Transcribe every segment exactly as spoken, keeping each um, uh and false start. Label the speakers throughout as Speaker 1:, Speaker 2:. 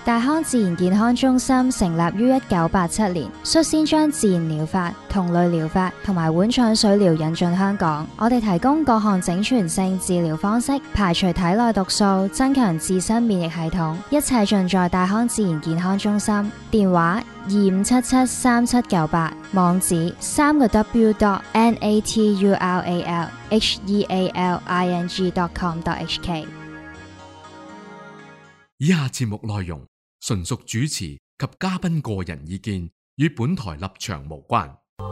Speaker 1: 大康自然健康中心成立於一九八七年，率先將自然療法、同類療法同埋碗腸水療引進香港。我哋提供各項整全性治療方式，排除體內毒素，增強自身免疫系統，一切盡在大康自然健康中心。電話二五七七三七九八，網址三個 w dot natural healing dot com dot h k。
Speaker 2: 以下節目內容純屬主持及嘉賓個人意見，與本台立場無關。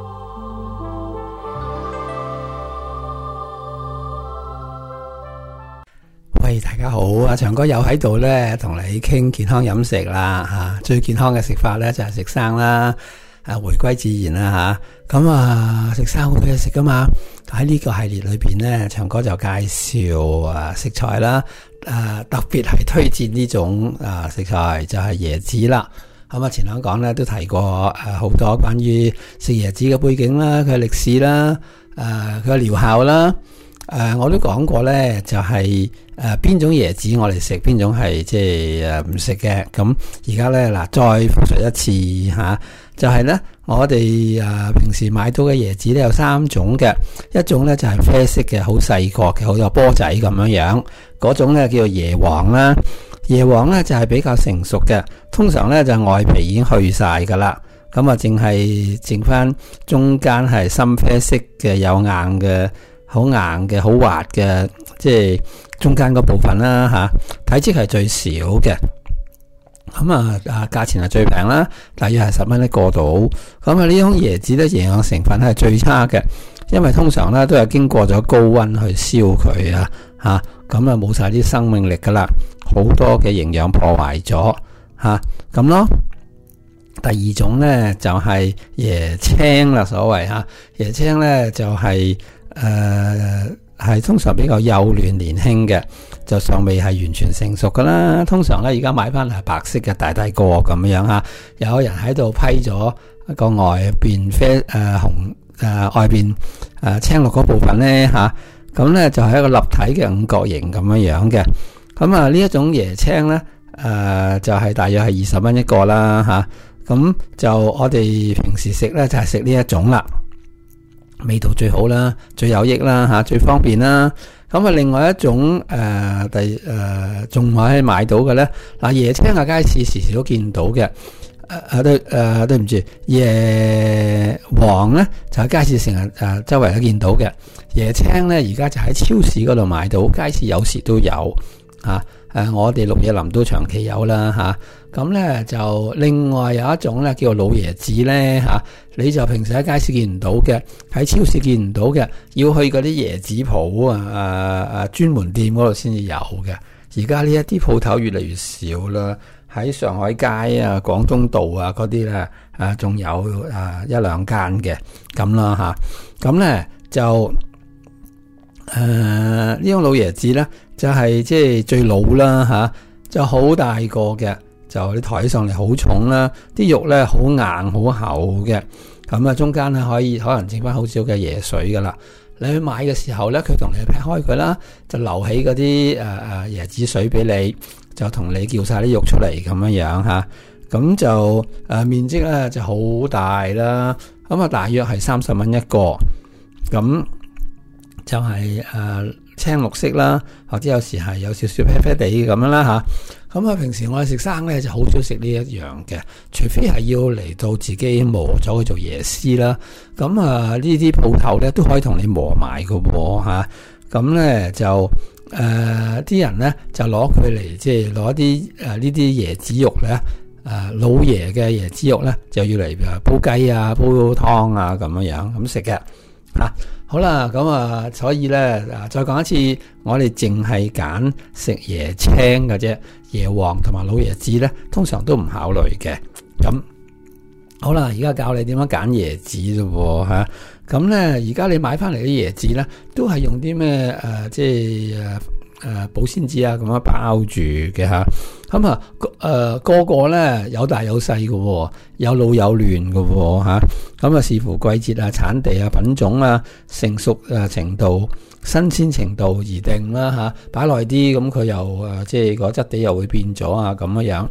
Speaker 3: 喂，大家好，阿長哥又喺度咧，同你傾健康飲食啦吓。最健康嘅食法咧就係食生啦，啊回歸自然啦吓。咁啊食生好多嘢食噶嘛。喺呢個系列裏邊咧，長哥就介紹啊食材啦，啊特別係推薦呢種啊食材就係椰子啦。咁啊前兩講咧都提過誒好多關於食椰子嘅背景啦，佢嘅歷史啦，誒佢嘅療效啦。誒、呃，我都講過咧，就係誒邊種椰子我哋食，邊種係即係誒唔食嘅。咁而家咧嗱，再複述一次吓、啊，就係、是、咧我哋誒、呃、平時買到嘅椰子咧有三種嘅，一種咧就係、是、啡色嘅，好細個嘅，好似波仔咁樣樣，嗰種咧叫做椰黃啦。椰黃咧就係、是、比較成熟嘅，通常咧就外皮已經去晒噶啦，咁啊淨係剩翻中間係深啡色嘅有硬嘅。好硬嘅，好滑嘅，即係中間嗰部分啦吓，體積係最少嘅。咁啊啊，價錢係最平啦，大約係十蚊一個度。咁啊，呢種椰子咧，營養成分係最差嘅，因為通常咧都係經過咗高溫去燒佢啊，吓咁啊冇晒啲生命力噶啦，好多嘅營養破壞咗吓咁咯。第二種咧就係、是、椰青啦，所謂吓椰青咧就係、是。誒，係、呃、通常比較幼嫩年輕嘅，就尚未係完全成熟噶啦。通常咧，而家買翻係白色嘅大大個咁樣吓，有人喺度批咗一個外邊啡誒、呃、紅誒、呃、外邊誒、呃、青綠嗰部分咧吓，咁、啊、咧就係、是、一個立體嘅五角形咁樣樣嘅。咁啊呢一種椰青咧誒、呃、就係、是、大約係二十蚊一個啦吓，咁、啊、就我哋平時食咧就係食呢一種啦。味道最好啦，最有益啦吓，最方便啦。咁啊，另外一種誒、呃，第誒仲可以買到嘅咧，嗱椰青啊，街市時時都見到嘅。誒、呃、誒，對誒、呃，對唔住，椰黃咧就喺街市成日誒周圍都見到嘅。椰青咧而家就喺超市嗰度買到，街市有時都有吓。誒、啊，我哋綠野林都長期有啦吓。咁、啊、咧就另外有一種咧叫做老椰子咧吓、啊，你就平時喺街市見唔到嘅，喺超市見唔到嘅，要去嗰啲椰子鋪啊誒誒專門店嗰度先至有嘅。而家呢一啲鋪頭越嚟越少啦，喺上海街啊、廣東道啊嗰啲咧誒仲有誒、啊、一兩間嘅咁啦吓。咁、啊、咧就誒呢種老椰子咧就係即係最老啦吓、啊，就好大個嘅。就你抬起上嚟好重啦，啲肉咧好硬好厚嘅，咁啊中間咧可以可能剩翻好少嘅椰水噶啦。你去買嘅時候咧，佢同你劈開佢啦，就留起嗰啲誒誒椰子水俾你，就同你叫晒啲肉出嚟咁樣樣吓，咁、啊、就誒、呃、面積咧就好大啦，咁啊大約係三十蚊一個，咁就係、是、誒、呃、青綠色啦，或者有時係有少少啡啡地咁樣啦吓。咁啊，平時我哋食生咧就好少食呢一樣嘅，除非係要嚟到自己磨咗去做椰絲啦。咁啊，呢啲鋪頭咧都可以同你磨埋㗎喎嚇。咁咧就誒啲、呃、人咧就攞佢嚟即係攞啲誒呢啲椰子肉咧誒、呃、老椰嘅椰子肉咧就要嚟煲雞啊、煲湯啊咁樣樣咁食嘅嚇。好啦，咁啊，所以咧啊，再講一次，我哋淨係揀食椰青嘅啫。椰黃同埋老椰子咧，通常都唔考慮嘅。咁好啦，而家教你點樣揀椰子啫吓。咁咧，而家你買翻嚟啲椰子咧，都係用啲咩誒，即係誒誒保鮮紙啊咁樣包住嘅吓。咁啊，誒、呃、個個咧有大有細嘅，有老有嫩嘅吓。咁啊，視乎季節啊、產地啊、品種啊、成熟誒程度、新鮮程度而定啦吓。擺耐啲，咁佢又誒即係個質地又會變咗啊咁樣樣。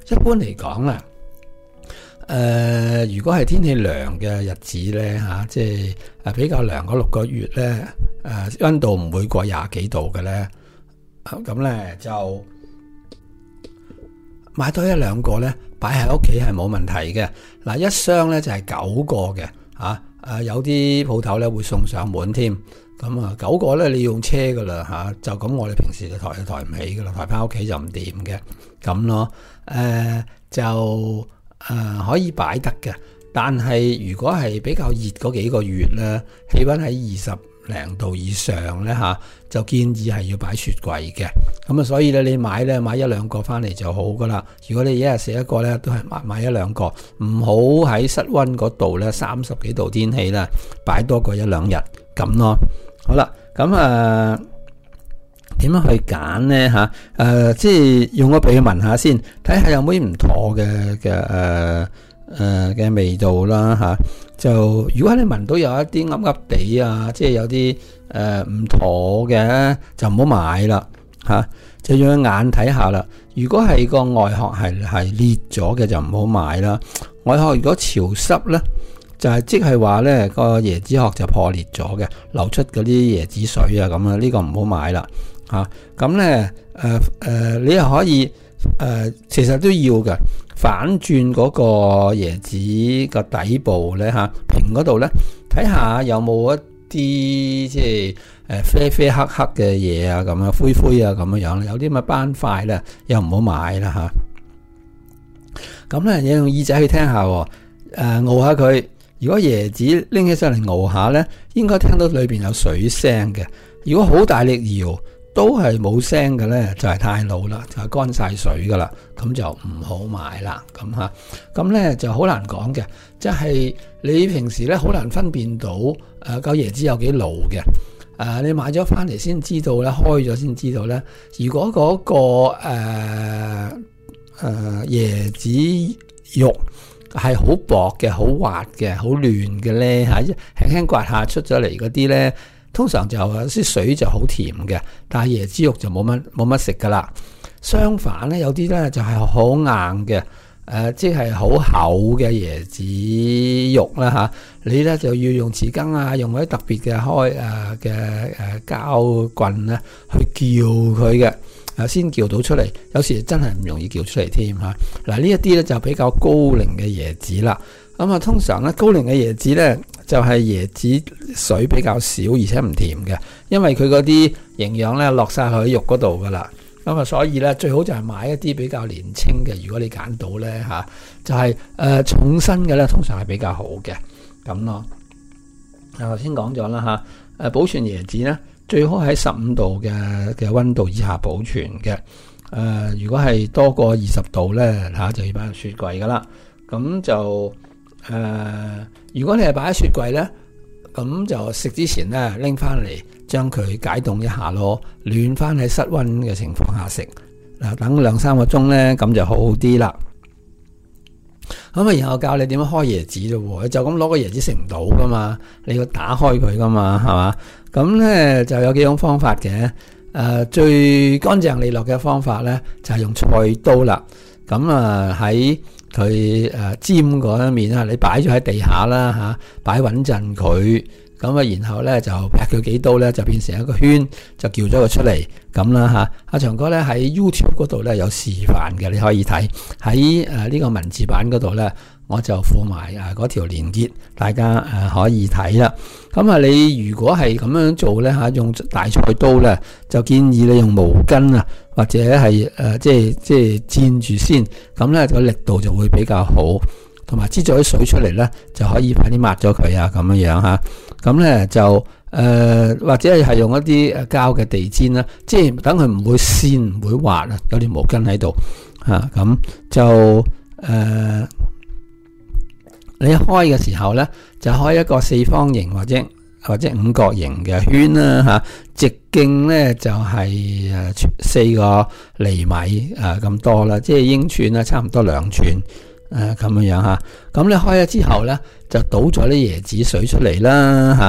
Speaker 3: 一般嚟講啦，誒、呃，如果係天氣涼嘅日子咧嚇、啊，即係誒比較涼嗰六個月咧，誒、啊、溫度唔會過廿幾度嘅咧，咁、啊、咧就買多一兩個咧，擺喺屋企係冇問題嘅。嗱、啊，一箱咧就係、是、九個嘅嚇，誒有啲鋪頭咧會送上門添。咁啊，九個咧你要用車噶啦嚇，就咁我哋平時就抬就抬唔起噶啦，抬翻屋企就唔掂嘅咁咯。誒、呃、就誒、呃、可以擺得嘅，但係如果係比較熱嗰幾個月咧，氣温喺二十零度以上咧嚇，就建議係要擺雪櫃嘅。咁啊，所以咧你買咧買一兩個翻嚟就好噶啦。如果你一日食一個咧，都係買買一兩個，唔好喺室温嗰度咧三十幾度天氣啦，擺多過一兩日咁咯。好啦，咁啊，點樣去揀呢？吓？誒、呃，即係用個鼻去聞下先，睇下有冇啲唔妥嘅嘅誒誒嘅味道啦吓、啊。就如果你聞到有一啲噏噏地啊，即係有啲誒唔妥嘅，就唔好買啦吓。就用眼睇下啦。如果係個外殼係係裂咗嘅，就唔好買啦。外殼如果潮濕咧，就係即係話咧個椰子殼就破裂咗嘅，流出嗰啲椰子水啊咁啊，呢、這個唔好買啦嚇。咁咧誒誒，你又可以誒、呃，其實都要嘅，反轉嗰個椰子個底部咧嚇，平嗰度咧，睇下有冇一啲即係誒啡啡黑黑嘅嘢啊，咁啊灰灰啊咁樣樣，有啲乜斑塊咧，又唔好買啦嚇。咁、啊、咧，你用耳仔去聽下，誒、呃、熬下佢。如果椰子拎起上嚟熬下咧，應該聽到裏邊有水聲嘅。如果好大力搖都係冇聲嘅咧，就係、是、太老啦，就係乾晒水噶啦，咁就唔好買啦。咁吓，咁咧就好難講嘅，即係你平時咧好難分辨到誒個椰子有幾老嘅。誒、呃，你買咗翻嚟先知道咧，開咗先知道咧。如果嗰、那個誒誒、呃呃、椰子肉係好薄嘅、好滑嘅、好嫩嘅咧嚇，輕輕刮下出咗嚟嗰啲咧，通常就啲水就好甜嘅，但係椰子肉就冇乜冇乜食噶啦。相反咧，有啲咧就係好硬嘅，誒、呃、即係好厚嘅椰子肉啦嚇。你咧就要用匙羹啊，用嗰啲特別嘅開誒嘅誒膠棍咧去撬佢嘅。先撬到出嚟，有時真係唔容易撬出嚟添嚇。嗱，呢一啲咧就比較高齡嘅椰子啦。咁啊，通常咧高齡嘅椰子咧就係椰子水比較少，而且唔甜嘅，因為佢嗰啲營養咧落晒去肉嗰度噶啦。咁啊，所以咧最好就係買一啲比較年輕嘅。如果你揀到咧嚇，就係誒重身嘅咧，通常係比較好嘅咁咯。頭先講咗啦嚇，誒保存椰子咧，最好喺十五度嘅嘅溫度以下保存嘅。誒、呃，如果係多過二十度咧嚇，就要擺入雪櫃噶啦。咁就誒、呃，如果你係擺喺雪櫃咧，咁就食之前咧拎翻嚟，將佢解凍一下咯，暖翻喺室溫嘅情況下食。嗱，等兩三個鐘咧，咁就好好啲啦。咁啊，然後教你點樣開椰子咯，就咁攞個椰子食唔到噶嘛，你要打開佢噶嘛，係嘛？咁咧就有幾種方法嘅。誒、呃，最乾淨利落嘅方法咧，就係、是、用菜刀啦。咁啊喺佢誒尖嗰一面啊，你擺咗喺地下啦吓，擺穩陣佢。咁啊，然後咧就劈佢幾刀咧，就變成一個圈，就撬咗佢出嚟咁啦吓。阿長哥咧喺 YouTube 嗰度咧有示範嘅，你可以睇喺誒呢個文字版嗰度咧，我就附埋誒嗰條連結，大家誒可以睇啦。咁啊，你如果係咁樣做咧吓，用大菜刀咧，就建議你用毛巾啊，或者係誒即係即係墊住先，咁咧個力度就會比較好。同埋擠咗啲水出嚟咧，就可以快啲抹咗佢啊，咁樣樣吓。咁咧就誒、呃，或者係用一啲誒膠嘅地氈啦，即係等佢唔會跣唔會滑啊。有條毛巾喺度吓，咁就誒、呃，你開嘅時候咧，就開一個四方形或者或者五角形嘅圈啦吓，直徑咧就係誒四個厘米誒咁多啦，即係英寸啦，差唔多兩寸。誒，咁、呃、樣樣吓，咁你開咗之後咧，就倒咗啲椰子水出嚟啦吓，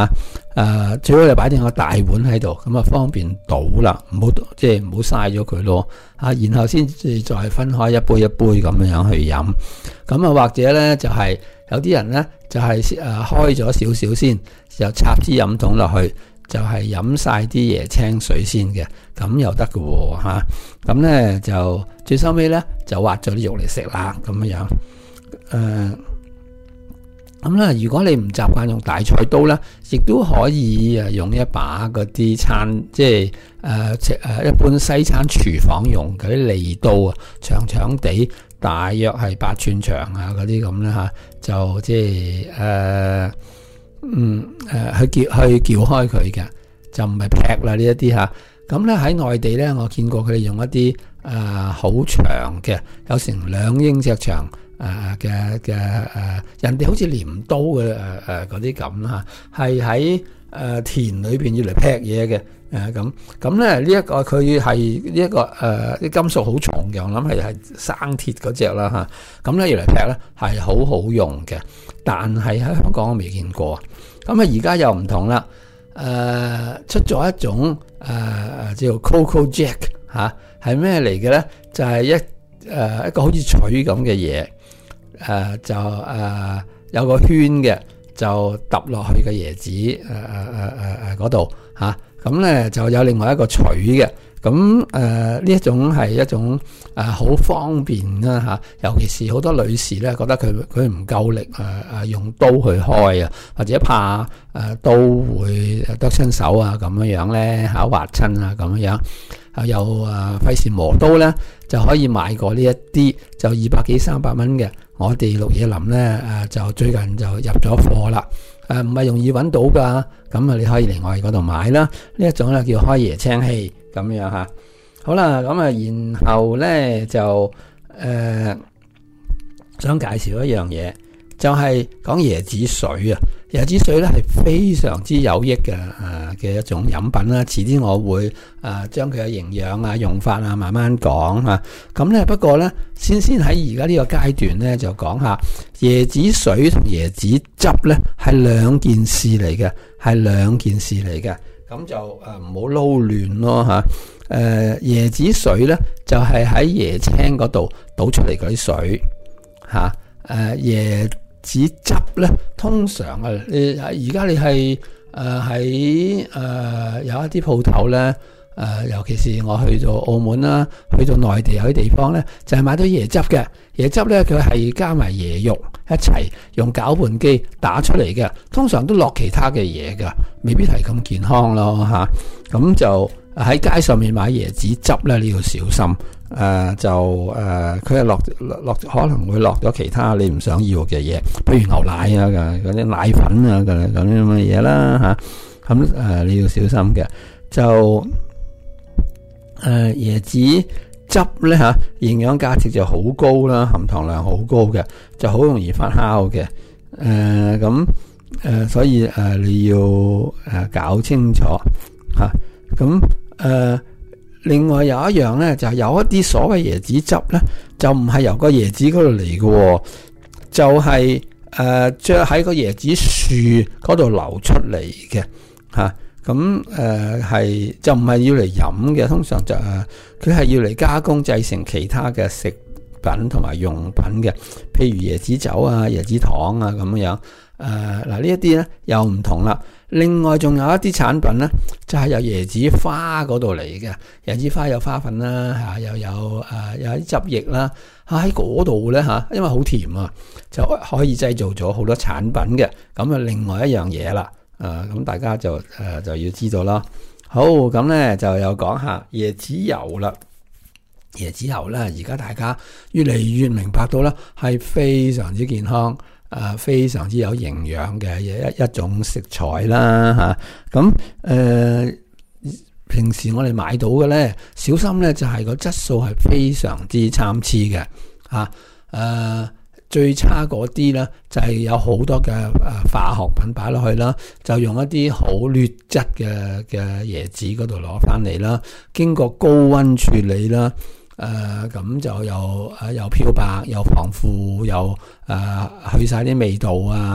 Speaker 3: 誒最好你擺定個大碗喺度，咁啊方便倒啦，唔好即係唔好嘥咗佢咯。啊，然後先至再分開一杯一杯咁樣去飲。咁啊或者咧就係、是、有啲人咧就係、是、誒、啊、開咗少少先，就插支飲筒落去，就係、是、飲晒啲椰青水先嘅，咁又得嘅喎嚇。咁咧就最收尾咧就挖咗啲肉嚟食啦，咁樣樣誒。咁咧，如果你唔習慣用大菜刀咧，亦都可以誒用一把嗰啲餐，即係誒誒一般西餐廚房用嗰啲利刀啊，長長地，大約係八寸長啊嗰啲咁啦嚇，就即係誒嗯誒去撬去撬開佢嘅，就唔係劈啦呢一啲嚇。咁咧喺內地咧，我見過佢哋用一啲誒好長嘅，有成兩英尺長。誒嘅嘅誒，人哋好似鐮刀嘅誒誒嗰啲咁啦嚇，係喺誒田裏邊要嚟劈嘢嘅誒咁咁咧呢一個佢係呢一個誒啲、呃、金屬好重嘅，我諗係係生鐵嗰隻啦嚇，咁咧要嚟劈咧係好好用嘅，但係喺香港我未見過，咁啊而家又唔同啦，誒、呃、出咗一種誒、呃、叫 Coco Jack 嚇，係咩嚟嘅咧？就係、是、一誒、呃、一個好似錘咁嘅嘢。誒、呃、就誒、呃、有個圈嘅，就揼落去嘅椰子誒誒誒誒誒嗰度嚇，咁咧就有另外一個錘嘅，咁誒呢一種係一種誒好、呃、方便啦嚇、啊，尤其是好多女士咧覺得佢佢唔夠力誒誒、呃、用刀去開啊，或者怕誒、呃、刀會得親手啊咁樣樣咧嚇劃親啊咁樣樣。啊有誒費事磨刀咧，就可以買過呢一啲就二百幾三百蚊嘅。我哋綠野林咧誒就最近就入咗貨啦，誒唔係容易揾到噶，咁啊你可以另外嗰度買啦。呢一種咧叫開椰青器咁樣嚇。好啦，咁啊然後咧就誒、呃、想介紹一樣嘢，就係、是、講椰子水啊。椰子水咧係非常之有益嘅誒嘅一種飲品啦。遲啲我會誒將佢嘅營養啊、用法啊慢慢講嚇。咁咧不過咧，先先喺而家呢個階段咧就講下椰子水同椰子汁咧係兩件事嚟嘅，係兩件事嚟嘅。咁就誒唔好撈亂咯嚇。誒、呃、椰子水咧就係、是、喺椰青嗰度倒出嚟嗰啲水嚇。誒、呃、椰子汁咧，通常啊，你而家你係誒喺誒有一啲鋪頭咧，誒、呃、尤其是我去到澳門啦，去到內地有啲地方咧，就係、是、買到椰汁嘅。椰汁咧，佢係加埋椰肉一齊用攪拌機打出嚟嘅，通常都落其他嘅嘢㗎，未必係咁健康咯嚇。咁、啊、就喺街上面買椰子汁咧，你要小心。誒、呃、就誒佢係落落可能會落咗其他你唔想要嘅嘢，譬如牛奶啊嗰啲奶粉啊嗰啲咁嘅嘢啦嚇，咁、啊、誒你要小心嘅。就誒、呃、椰子汁咧嚇，營養價值就好高啦，含糖量好高嘅，就好容易發酵嘅。誒咁誒所以誒、呃、你要誒搞清楚嚇。咁、啊、誒。呃另外有一樣咧，就係、是、有一啲所謂椰子汁咧，就唔係由個椰子嗰度嚟嘅，就係誒將喺個椰子樹嗰度流出嚟嘅嚇。咁誒係就唔係要嚟飲嘅，通常就誒佢係要嚟加工製成其他嘅食品同埋用品嘅，譬如椰子酒啊、椰子糖啊咁樣。誒嗱呢一啲咧又唔同啦。另外仲有一啲產品咧，就係、是、由椰子花嗰度嚟嘅。椰子花有花粉啦，嚇、啊、又有誒、呃、有啲汁液啦，喺嗰度咧嚇，因為好甜啊，就可以製造咗好多產品嘅。咁啊，另外一樣嘢啦，誒、呃、咁大家就誒、呃、就要知道啦。好，咁咧就有講下椰子油啦。椰子油咧，而家大家越嚟越明白到啦，係非常之健康。誒、呃、非常之有營養嘅一一種食材啦嚇，咁、啊、誒、呃、平時我哋買到嘅咧，小心咧就係、是、個質素係非常之參差嘅嚇，誒、啊、最差嗰啲咧就係、是、有好多嘅誒化學品擺落去啦，就用一啲好劣質嘅嘅椰子嗰度攞翻嚟啦，經過高溫處理啦。誒咁、呃、就又誒又漂白又防腐又誒、呃、去晒啲味道啊，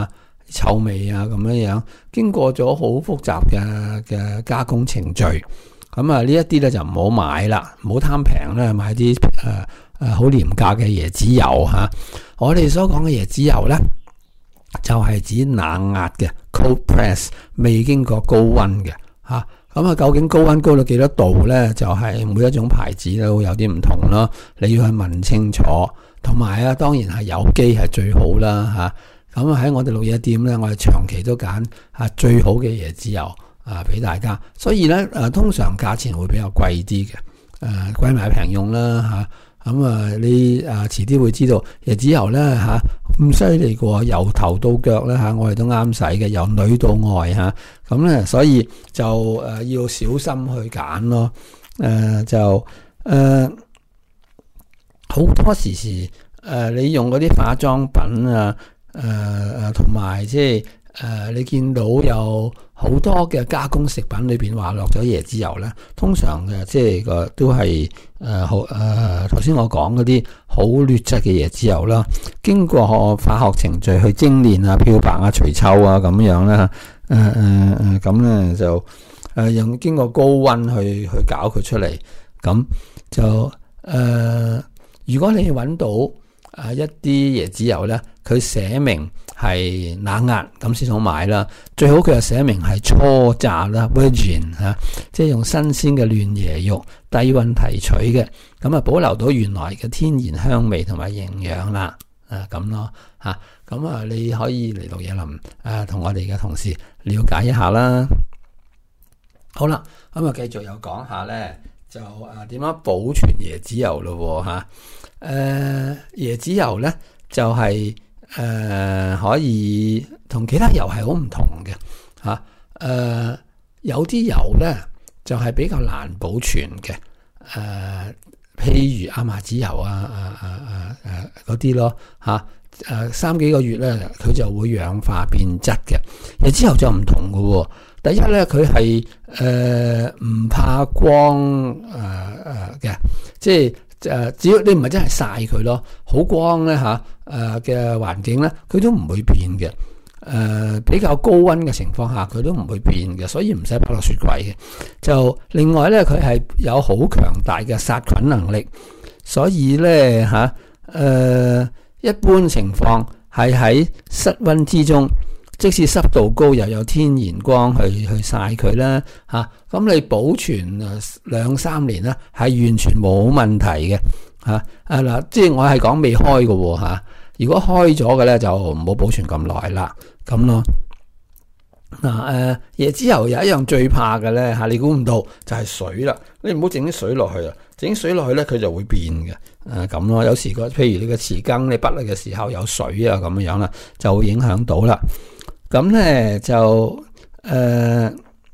Speaker 3: 臭味啊咁樣樣，經過咗好複雜嘅嘅加工程序。咁啊呢一啲咧就唔好買啦，唔好貪平咧買啲誒誒好廉價嘅椰子油吓。我哋所講嘅椰子油咧，就係、是、指冷壓嘅 cold press， 未經過高溫嘅吓。咁啊，究竟高溫高到幾多度咧？就係、是、每一種牌子都有啲唔同咯。你要去問清楚，同埋啊，當然係有機係最好啦吓。咁啊喺我哋綠野店咧，我哋長期都揀啊最好嘅椰子油啊俾大家。所以咧誒，通常價錢會比較貴啲嘅，誒貴買平用啦吓。咁啊，你啊遲啲會知道椰子油咧吓咁犀利過，由頭到腳咧吓，我哋都啱使嘅，由裏到外吓。咁咧，所以就誒、呃、要小心去揀咯。誒、呃、就誒好、呃、多時時誒、呃，你用嗰啲化妝品啊，誒誒同埋即係誒，你見到有好多嘅加工食品裏邊話落咗椰子油咧，通常嘅即係個都係誒好誒頭先我講嗰啲好劣質嘅椰子油啦，經過化學程序去精煉啊、漂白啊、除臭啊咁樣啦，誒誒誒咁咧就誒用、呃、經過高溫去去搞佢出嚟，咁就誒、呃、如果你揾到誒一啲椰子油咧，佢寫明係冷壓咁先好買啦，最好佢又寫明係初榨啦 virgin 吓、啊，即係用新鮮嘅嫩椰肉低溫提取嘅，咁啊保留到原來嘅天然香味同埋營養啦，啊咁咯吓，咁啊你可以嚟綠野林啊同我哋嘅同事了解一下啦。好啦，咁啊繼續又講下咧，就啊點樣保存椰子油咯吓，誒、啊、椰子油咧就係、是。誒、呃，可以同其他油係好唔同嘅吓。誒、呃，有啲油咧就係、是、比較難保存嘅。誒、呃，譬如亞麻籽油啊啊啊啊誒嗰啲咯吓。誒、啊，三幾個月咧，佢就會氧化變質嘅。椰子油就唔同嘅、哦。第一咧，佢係誒唔怕光誒誒嘅，即係。誒，只要你唔係真係曬佢咯，好光咧吓，誒嘅環境咧，佢都唔會變嘅。誒、呃，比較高溫嘅情況下，佢都唔會變嘅，所以唔使擺落雪櫃嘅。就另外咧，佢係有好強大嘅殺菌能力，所以咧吓，誒、呃，一般情況係喺室溫之中。即使濕度高又有天然光去去曬佢啦吓，咁、啊、你保存誒兩三年咧係完全冇問題嘅吓。啊嗱，即係我係講未開嘅吓，如果開咗嘅咧就唔好保存咁耐啦，咁咯。嗱、啊、誒，椰子油有一樣最怕嘅咧吓，你估唔到就係水啦。你唔好整啲水落去啊，整水落去咧佢就會變嘅。誒咁咯，有時個譬如你個匙羹你滗落嘅時候有水啊咁樣樣啦，就會影響到啦。咁咧就誒、呃，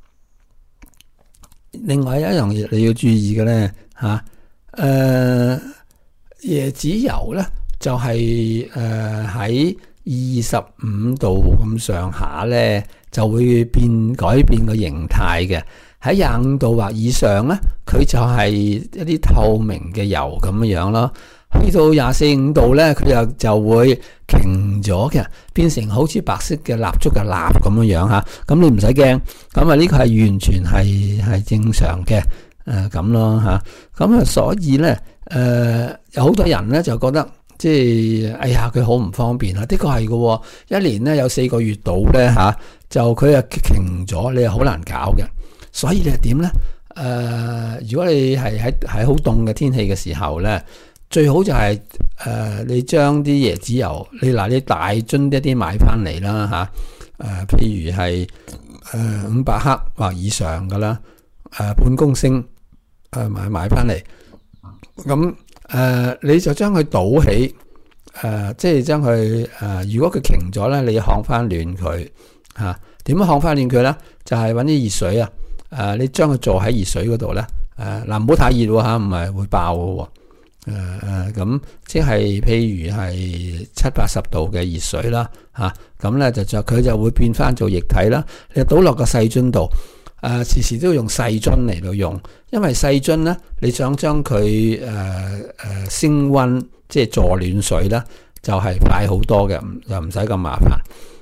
Speaker 3: 另外一樣嘢你要注意嘅咧吓，誒、啊、椰子油咧就係誒喺二十五度咁上下咧就會變改變個形態嘅，喺廿五度或以上咧，佢就係一啲透明嘅油咁樣樣咯。去到廿四五度咧，佢就就會凝咗嘅，變成好似白色嘅蠟燭嘅蠟咁樣樣吓。咁你唔使驚，咁啊呢個係完全係係正常嘅，誒咁咯吓。咁啊所以咧，誒、呃、有好多人咧就覺得即係，哎呀佢好唔方便啊。的確係嘅，一年咧有四個月度咧吓，就佢啊凝咗，你係好難搞嘅。所以你係點咧？誒、呃，如果你係喺喺好凍嘅天氣嘅時候咧。最好就係、是、誒、呃，你將啲椰子油，你嗱你大樽一啲買翻嚟啦吓，誒、呃，譬如係誒五百克或以上噶啦，誒、呃、半公升誒買買翻嚟，咁誒、呃、你就將佢倒起，誒、呃、即係將佢誒，如果佢凝咗咧，你要烘翻暖佢吓，點樣烘翻暖佢咧？就係搵啲熱水啊，誒、呃、你將佢做喺熱水嗰度咧，誒嗱唔好太熱喎吓，唔係會爆嘅。誒誒，咁、呃、即係譬如係七八十度嘅熱水啦，吓咁咧就就佢就會變翻做液體啦。你倒落個細樽度，誒、呃、時時都要用細樽嚟到用，因為細樽咧你想將佢誒誒升溫，即係助暖水咧，就係、是、快好多嘅，就唔使咁麻煩。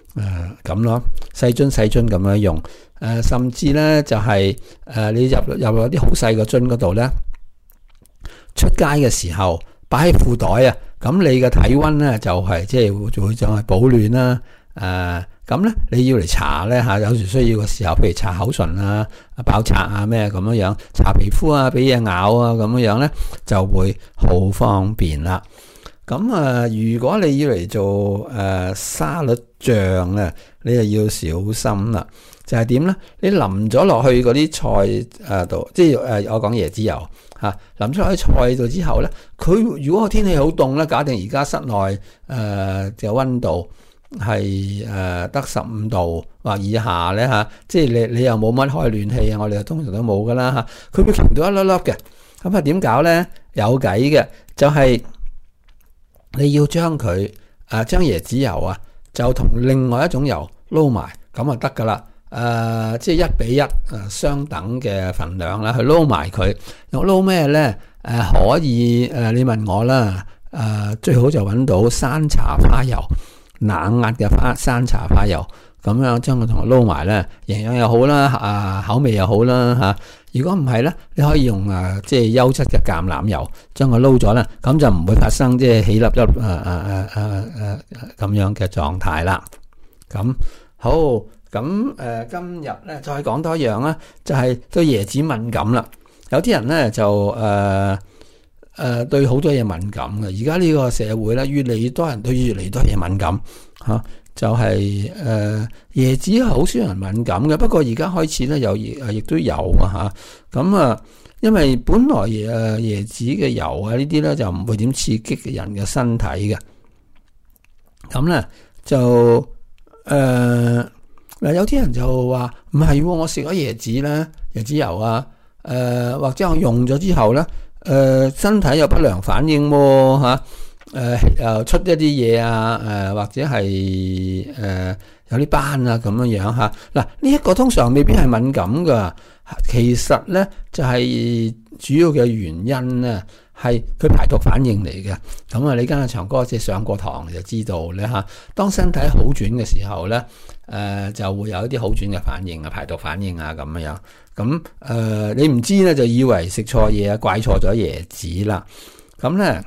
Speaker 3: 誒咁咯，細樽細樽咁樣用，誒、呃、甚至咧就係、是、誒、呃、你入入入啲好細個樽嗰度咧，出街嘅時候擺喺褲袋啊，咁你嘅體溫咧就係即係會會就係保暖啦，誒咁咧你要嚟搽咧嚇，有時需要嘅時候，譬如搽口唇啊、爆擦啊咩咁樣樣，搽皮膚啊、俾嘢咬啊咁樣樣咧，就會好方便啦。咁啊，如果你要嚟做誒、呃、沙律醬咧，你就要小心啦。就係點咧？你淋咗落去嗰啲菜誒度、呃，即係誒、呃、我講椰子油嚇、啊，淋咗落去菜度之後咧，佢如果個天氣好凍咧，假定而家室內誒嘅溫度係誒得十五度或以下咧嚇、啊，即係你你又冇乜開暖氣啊，我哋通常都冇噶啦嚇，佢、啊、會傾到一粒粒嘅。咁啊點搞咧？有計嘅，就係、是。你要將佢誒將椰子油啊，就同另外一種油撈埋，咁就得噶啦。誒、呃，即係一比一誒、呃、相等嘅份量啦，去撈埋佢。用撈咩咧？誒、呃，可以誒、呃，你問我啦。誒、呃，最好就揾到山茶花油，冷壓嘅花山茶花油，咁樣將佢同佢撈埋咧，營養又好啦，啊，口味又好啦吓。如果唔係咧，你可以用誒即係優質嘅橄欖油將佢撈咗啦，咁就唔會發生即係起粒粒誒誒誒誒誒咁樣嘅狀態啦。咁好，咁誒、呃、今日咧再講多一樣啦，就係、是、對椰子敏感啦。有啲人咧就誒誒、呃呃、對好多嘢敏感嘅。而家呢個社會咧，越嚟越多人對越嚟越多嘢敏感吓。啊就係、是、誒、呃、椰子好少人敏感嘅，不過而家開始咧有誒亦都有啊嚇。咁啊，因為本來誒椰子嘅油啊呢啲咧就唔會點刺激人嘅身體嘅。咁咧就誒嗱、呃、有啲人就話唔係，我食咗椰子咧椰子油啊誒、呃、或者我用咗之後咧誒、呃、身體有不良反應喎嚇。誒、呃，又出一啲嘢啊，誒、呃，或者係誒、呃、有啲斑啊咁樣樣吓。嗱，呢一個通常未必係敏感噶，其實咧就係、是、主要嘅原因咧係佢排毒反應嚟嘅。咁啊，你跟阿長哥即係上過堂就知道咧吓。當身體好轉嘅時候咧，誒、呃、就會有一啲好轉嘅反應啊，排毒反應啊咁樣樣。咁誒、呃，你唔知咧就以為食錯嘢啊，怪錯咗椰子啦。咁咧。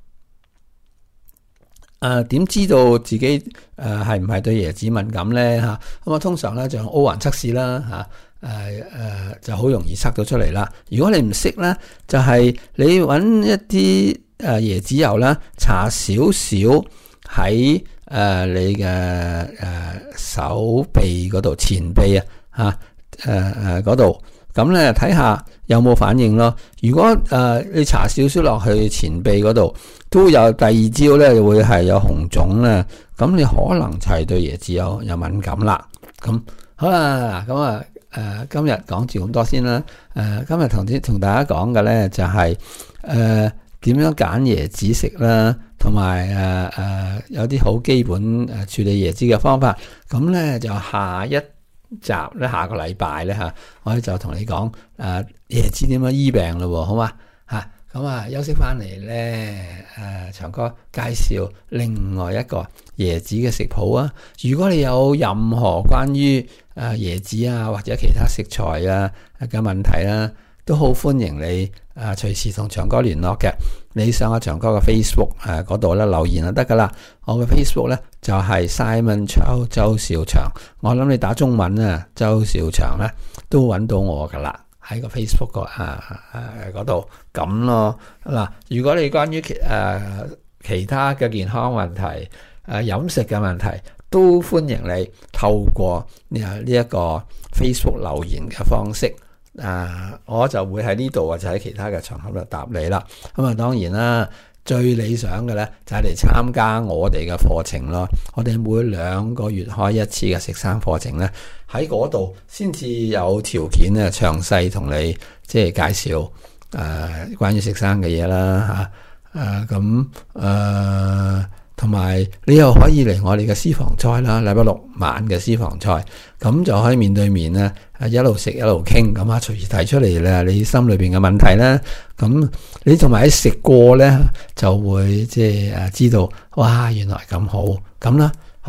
Speaker 3: 誒，點、呃、知道自己誒係唔係對椰子敏感咧吓？咁啊，通常咧就用 O 環測試啦吓，誒、啊、誒、呃、就好容易測到出嚟啦。如果你唔識咧，就係、是、你揾一啲誒椰子油啦，搽少少喺誒你嘅誒、呃、手臂嗰度前臂啊吓，誒誒嗰度，咁咧睇下有冇反應咯。如果誒、呃、你搽少少落去前臂嗰度，都有第二朝咧，會係有紅腫咧，咁你可能就係對椰子有有敏感啦。咁好啦，咁啊誒，今日講住咁多先啦。誒、呃，今日同啲同大家講嘅咧就係誒點樣揀椰子食啦，同埋誒誒有啲好基本誒處理椰子嘅方法。咁咧就下一集咧，下個禮拜咧吓，我哋就同你講誒、呃、椰子點樣醫病咯，好嘛吓？咁啊，休息翻嚟咧，誒、呃，長哥介紹另外一個椰子嘅食譜啊。如果你有任何關於誒、呃、椰子啊或者其他食材啊嘅問題啦、啊，都好歡迎你誒隨時同長哥聯絡嘅。你上下長哥嘅 Facebook 誒嗰度咧留言就得噶啦。我嘅 Facebook 咧就係、是、Simon Chow 周兆祥。我諗你打中文啊，周兆祥咧都揾到我噶啦。喺個 Facebook 個啊誒嗰度咁咯嗱，如果你關於其誒、呃、其他嘅健康問題誒、呃、飲食嘅問題，都歡迎你透過呢呢一個 Facebook 留言嘅方式啊、呃，我就會喺呢度或者喺其他嘅場合度答你啦。咁啊，當然啦。最理想嘅咧就係嚟參加我哋嘅課程咯。我哋每兩個月開一次嘅食生課程咧，喺嗰度先至有條件咧詳細同你即係介紹誒、呃、關於食生嘅嘢啦嚇誒咁誒，同埋你又可以嚟我哋嘅私房菜啦，禮拜六晚嘅私房菜，咁就可以面對面咧一路食一路傾，咁啊隨時提出嚟咧你心裏邊嘅問題咧，咁你同埋喺食過咧就會即係誒知道，哇原來咁好咁啦，好啦，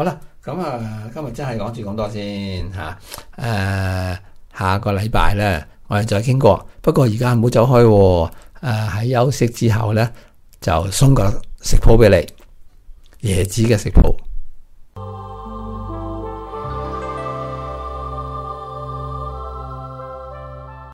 Speaker 3: 咁啊，今日真係講住咁多先吓。誒、啊，下個禮拜咧，我哋再傾過。不過而家唔好走開、哦。誒、啊，喺休息之後咧，就送個食譜俾你，椰子嘅食譜。